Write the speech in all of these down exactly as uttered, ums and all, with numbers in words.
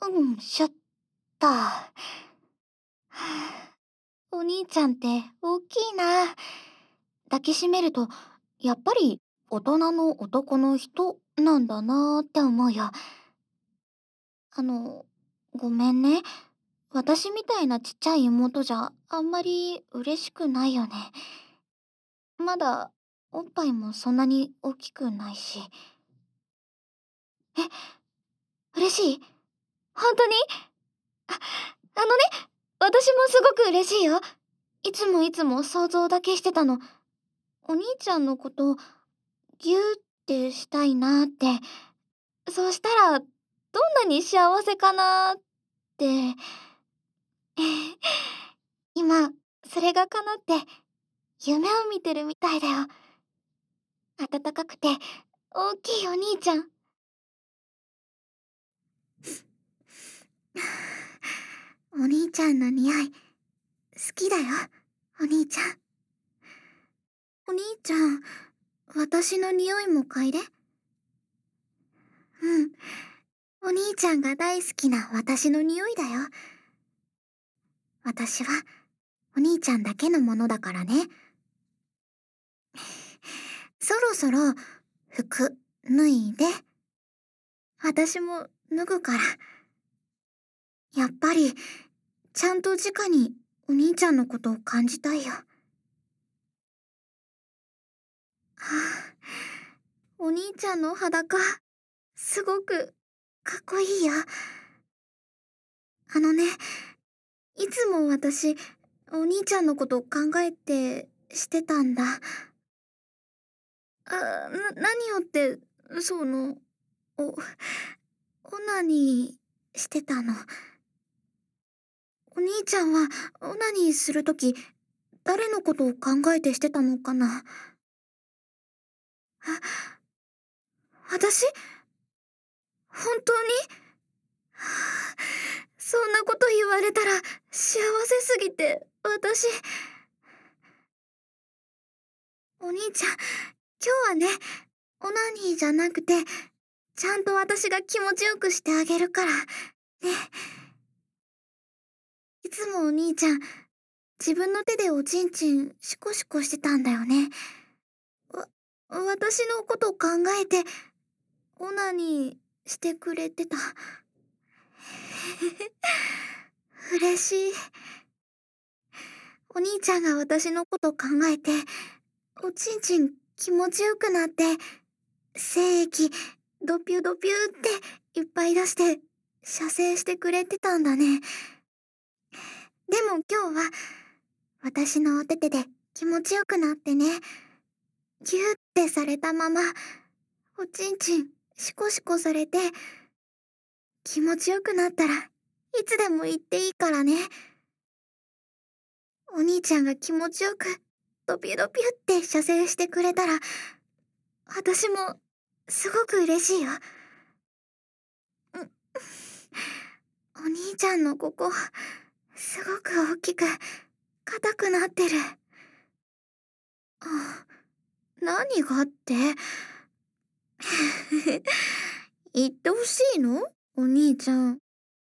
うん、しょった。お兄ちゃんって大きいな。抱きしめると、やっぱり大人の男の人なんだなーって思うよ。あの、ごめんね。私みたいなちっちゃい妹じゃあんまり嬉しくないよね。まだおっぱいもそんなに大きくないし。え、嬉しい？本当に？あ、あのね、私もすごく嬉しいよ。いつもいつも想像だけしてたの。お兄ちゃんのことギューってしたいなって。そうしたらどんなに幸せかなって。今それが叶って夢を見てるみたいだよ。暖かくて大きいお兄ちゃん。お兄ちゃんの匂い好きだよ。お兄ちゃん。お兄ちゃん、私の匂いも嗅いで。うん。お兄ちゃんが大好きな私の匂いだよ。私はお兄ちゃんだけのものだからね。そろそろ服脱いで。私も脱ぐから。やっぱりちゃんと直にお兄ちゃんのことを感じたいよ。はあ、お兄ちゃんの裸すごくかっこいいよ。あのね、いつも私お兄ちゃんのことを考えてしてたんだ。あ、な、何をって、その、お、オナニーしてたの。お兄ちゃんはオナニーするとき、誰のことを考えてしてたのかな。あ、私？本当に？はあ、そんなこと言われたら幸せすぎて、私。お兄ちゃん、今日はね、オナニーじゃなくて、ちゃんと私が気持ちよくしてあげるから。ね。いつもお兄ちゃん、自分の手でおちんちんシコシコしてたんだよね。わ、私のこと考えて、オナニーしてくれてた。嬉しい。お兄ちゃんが私のこと考えて、おちんちん気持ちよくなって、精液ドピュドピュっていっぱい出して射精してくれてたんだね。でも今日は私のお手手で気持ちよくなってね、ギューってされたままおちんちんシコシコされて、気持ちよくなったらいつでも言っていいからね。お兄ちゃんが気持ちよくドピュドピュって射精してくれたら、私もすごく嬉しいよ。お兄ちゃんのここすごく大きく硬くなってる。あ、何がって？言ってほしいの？お兄ちゃん。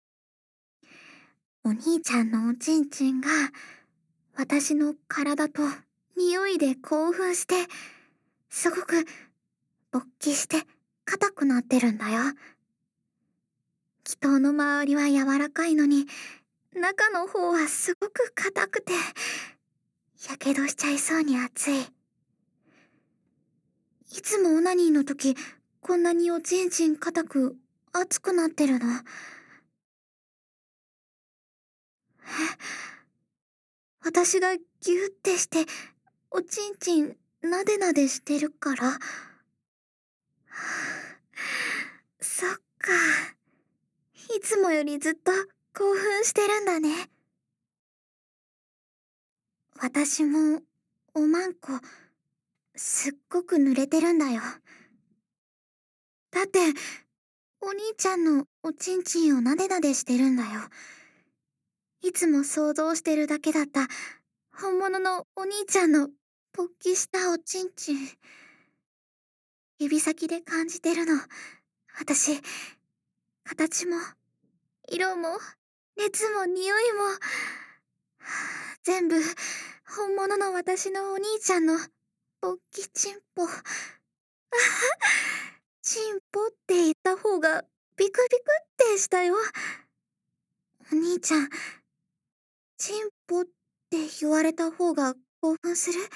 お兄ちゃんのおちんちんが私の体と匂いで興奮して、すごく勃起して硬くなってるんだよ。気筒の周りは柔らかいのに、中の方はすごく硬くて、やけどしちゃいそうに熱い。いつもオナニーの時、こんなにおちんちん硬く熱くなってるの？え、私がギューってしておちんちんなでなでしてるから？はあ、そっか。いつもよりずっと興奮してるんだね。私もおまんこすっごく濡れてるんだよ。だってお兄ちゃんのおちんちんをなでなでしてるんだよ。いつも想像してるだけだった本物のお兄ちゃんの勃起したおちんちん。指先で感じてるの。私、形も色も熱も匂いも全部本物の私のお兄ちゃんの勃起チンポ。チンポって言った方がビクビクってしたよ。お兄ちゃん、チンポって言われた方が興奮する？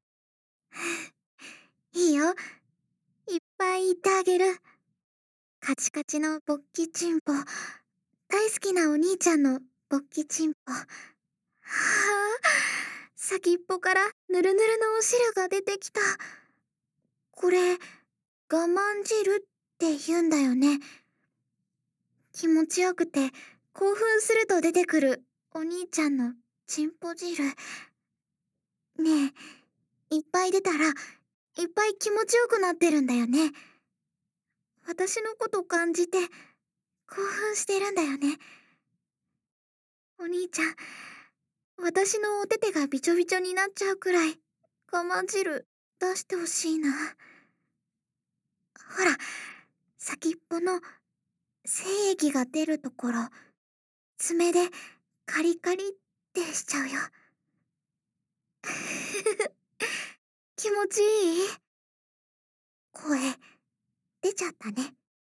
いいよ。いっぱい言ってあげる。カチカチの勃起チンポ。大好きなお兄ちゃんの勃起チンポ。はあ、先っぽからぬるぬるのお汁が出てきた。これ、我慢汁って言うんだよね。気持ちよくて興奮すると出てくるお兄ちゃんのチンポ汁。ねえ、いっぱい出たらいっぱい気持ちよくなってるんだよね。私のこと感じて興奮してるんだよね。お兄ちゃん、私のお手手がびちょびちょになっちゃうくらい我慢汁出してほしいな。ほら、先っぽの精液が出るところ、爪でカリカリってしちゃうよ。気持ちいい？声出ちゃったね。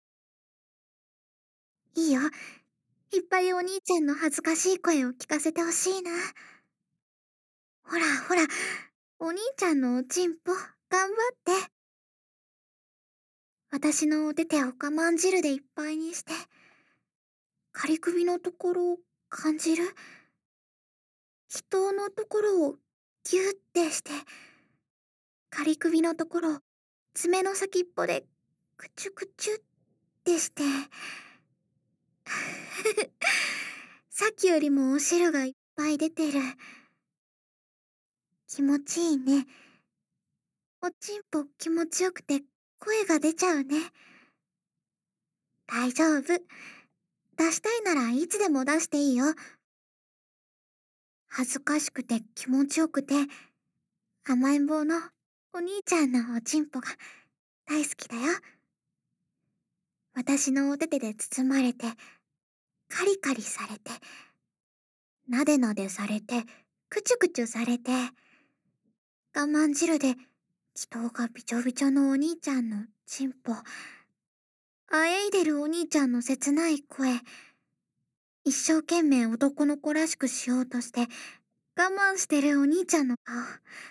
いいよ。いっぱいお兄ちゃんの恥ずかしい声を聞かせてほしいな。ほらほら、お兄ちゃんのおちんぽ、頑張って。私のお手手を我慢汁でいっぱいにして、仮首のところを感じる。気筒のところをギュッてして、仮首のところを爪の先っぽでクチュクチュってして。さっきよりもお汁がいっぱい出てる。気持ちいいね。おちんぽ気持ちよくて声が出ちゃうね。大丈夫。出したいならいつでも出していいよ。恥ずかしくて気持ちよくて甘えん坊のお兄ちゃんのおちんぽが大好きだよ。私のお手手で包まれて、カリカリされて、なでなでされて、くちゅくちゅされて、我慢汁で気筒がびちょびちょのお兄ちゃんのちんぽ、あえいでるお兄ちゃんの切ない声、一生懸命男の子らしくしようとして我慢してるお兄ちゃんの顔、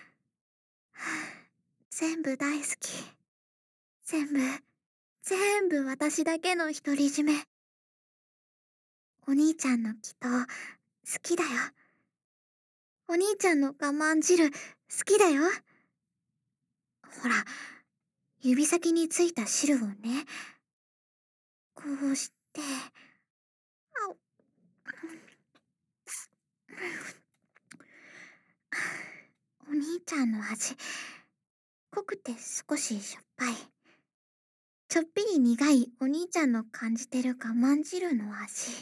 全部大好き。全部、全部私だけの独り占め。お兄ちゃんの気筒好きだよ。お兄ちゃんの我慢汁好きだよ。ほら、指先についた汁をね、こうして、あお兄ちゃんの味、濃くて少ししょっぱい。ちょっぴり苦いお兄ちゃんの感じてる我慢汁の味。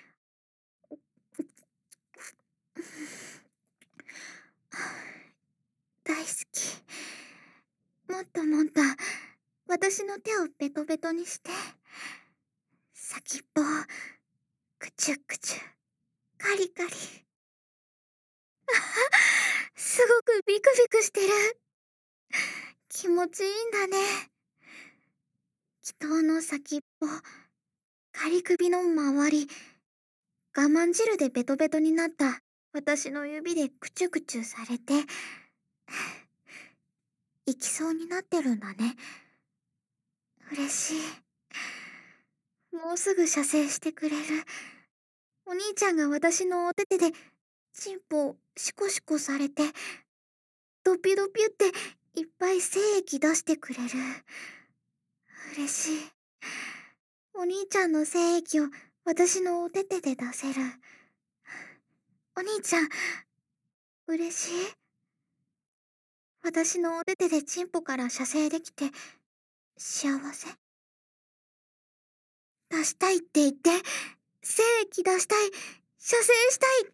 大好き。もっともっと私の手をベトベトにして、先っぽをくちゅくちゅ、カリカリ。すごくビクビクしてる。気持ちいいんだね。気筒の先っぽ、仮首の周り、我慢汁でベトベトになった私の指でクチュクチュされて、行きそうになってるんだね。嬉しい。もうすぐ射精してくれる。お兄ちゃんが私のお手手でチンポをシコシコされて、ドピュドピュっていっぱい精液出してくれる。嬉しい。お兄ちゃんの精液を私のお手手で出せる。お兄ちゃん、嬉しい。私のお手手でチンポから射精できて幸せ。出したいって言って、精液出したい、射精したいって、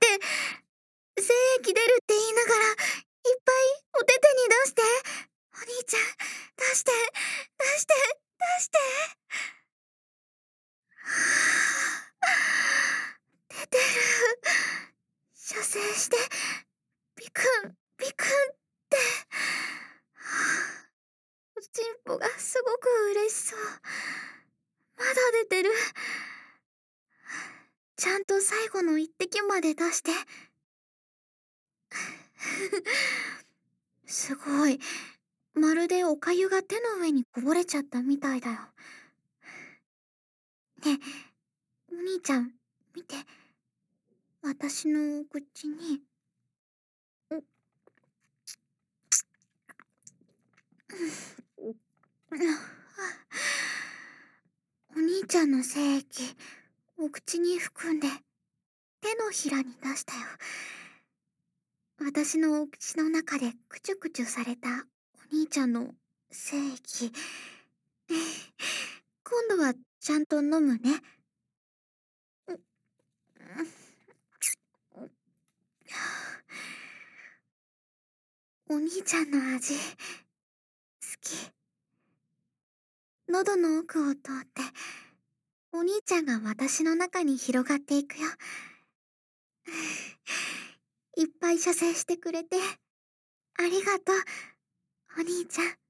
精液出るって言いながらいっぱいお手手に出して。お兄ちゃん、出して、出して、出して。 ごく嬉しそう。まだ出てる。ちゃんと最後の一滴まで出して。すごい。まるでお粥が手の上にこぼれちゃったみたいだよ。ねえ、お兄ちゃん、見て。私のお口に。おお兄ちゃんの精液、お口に含んで、手のひらに出したよ。私のお口の中でクチュクチュされたお兄ちゃんの精液。今度はちゃんと飲むね。お兄ちゃんの味、好き。喉の奥を通って、お兄ちゃんが私の中に広がっていくよ。いっぱい射精してくれて、ありがとう、お兄ちゃん。